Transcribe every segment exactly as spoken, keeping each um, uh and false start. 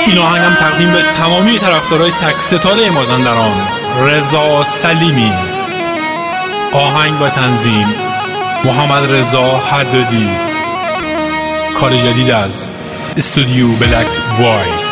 این آهنگم تقدیم به تمامی طرفدارای تک ستاره مازندران، رضا سلیمی. آهنگ و تنظیم محمد رضا حدادی. کار جدید از استودیو بلک وایت.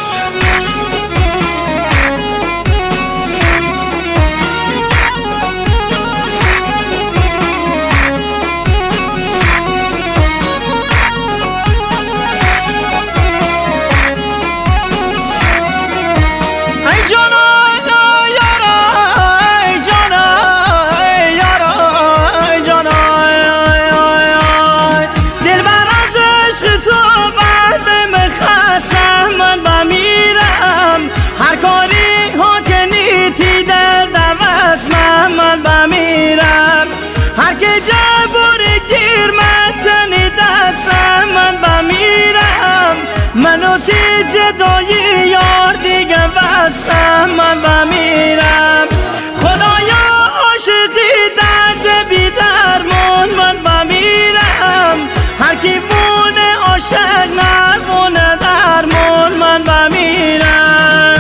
منو تی جدایی یار دیگه واسم من بمیرم. خدایا عاشقی درد بی درمون من بمیرم. هر کی بونه عاشق نبونه درمون من بمیرم.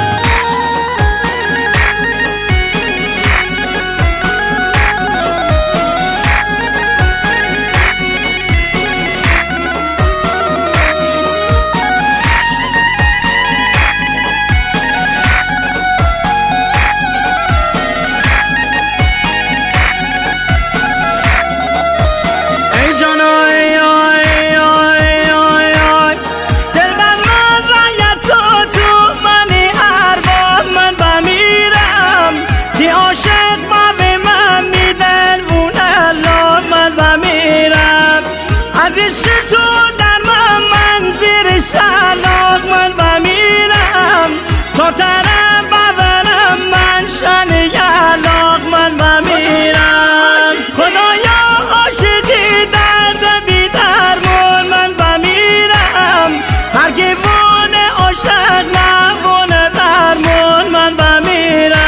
از عشق تو در من منظر شلاق من بمیرم. تا طرف ببرم من شن یلاق من بمیرم. خدایا عاشقی درد بی درمون من بمیرم. هر کی بونه عاشق نبونه درمون من بمیرم.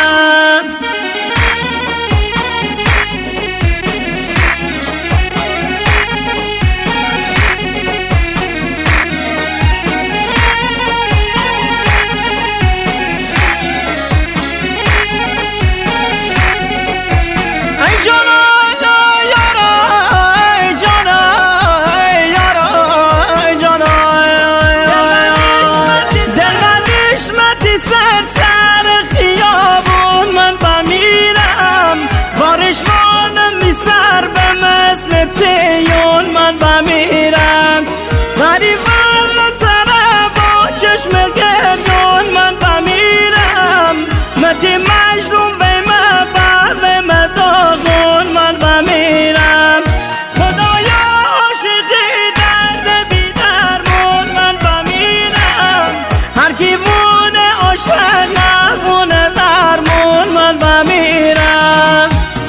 تیون من بمیرم. غریبان طرف با چشم گردون من بمیرم. متی مجنون به مبر به مداغون من بمیرم. خدایا عاشقی درد بی درمون من بمیرم. هر کی بونه عاشق نبونه درمون من بمیرم.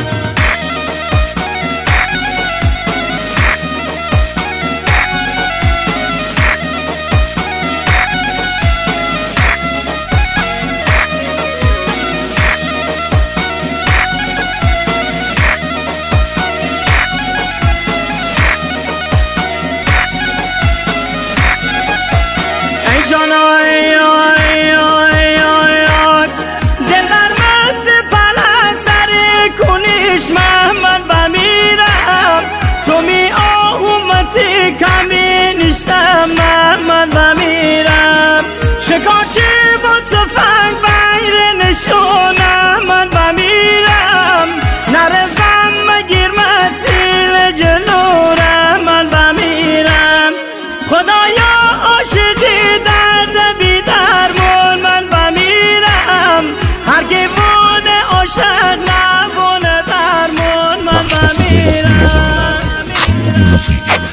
من بمیرم. شکارچی با تفنگ بیر نشونم من بمیرم. نرزم مگیر متیل جلورم من بمیرم. خدایا عاشقی درد بی درمون من بمیرم. هر کی بونه عاشق نبونه درمون من بمیرم.